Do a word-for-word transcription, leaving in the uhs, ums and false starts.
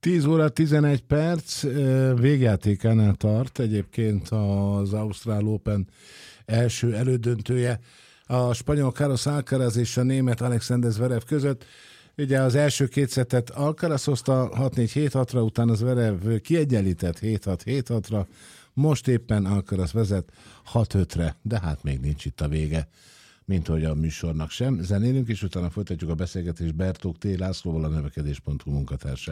tíz óra tizenegy perc, végjátékánál tart egyébként az Ausztrál Open első elődöntője a spanyol Carlos Alcaraz és a német Alexander Zverev között. Ugye az első két szettet Alcaraz hozta hat négy hét hatra, utána Zverev kiegyenlített hét hat hét hatra, most éppen Alcaraz vezet hat ötre, de hát még nincs itt a vége, mint hogy a műsornak sem. Zenélünk, és utána folytatjuk a beszélgetést Bertók T. Lászlóval, a növekedés pont hu munkatársával.